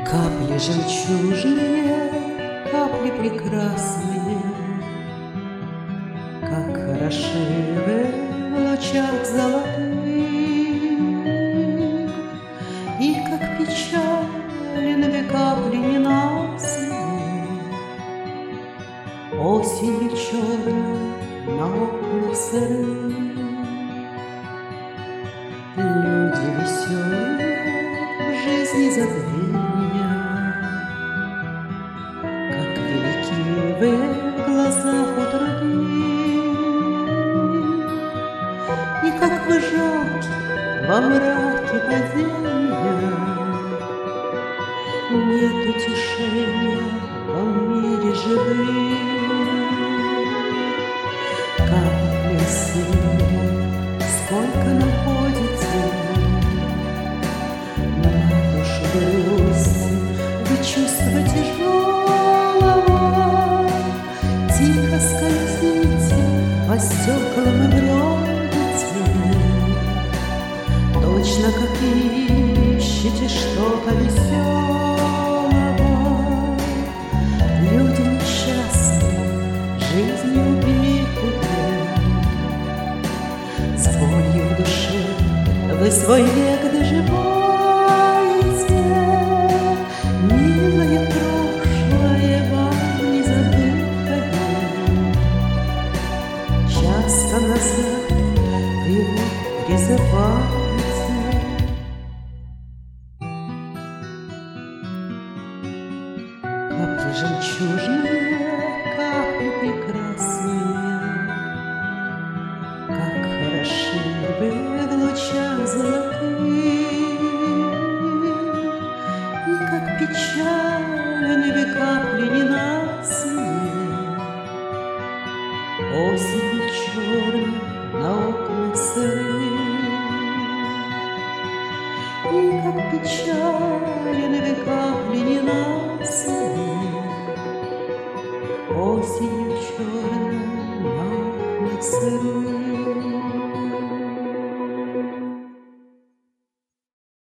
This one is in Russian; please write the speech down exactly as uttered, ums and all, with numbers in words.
Капли жемчужные, капли прекрасные, как хороши вы в лучах золотых, и как печальны капли ненастные осенью черной на окнах сырых. Люди веселые в жизни забвения, как велики вы в глазах у других, и как вы жалки во мраке падения. Нет утешения во мире живых. Капли синие, сколько находите на душу грусти, вы чувства тяжелого, тихо скользите по стеклам и бродите, точно как ищете что-то веселого. Люди несчастные, жизнью убитые, с болью в душе вы свой век доживаете. Милое прошлое вам не забытое, часто назад его призываете. Капли жемчужные, капли прекрасные, как хороши вы в лучах золотых, и как печальны вы капли ненастные осенью черной на окнах сырых, и как печальны вы капли ненастные осенью черной на окнах сырых.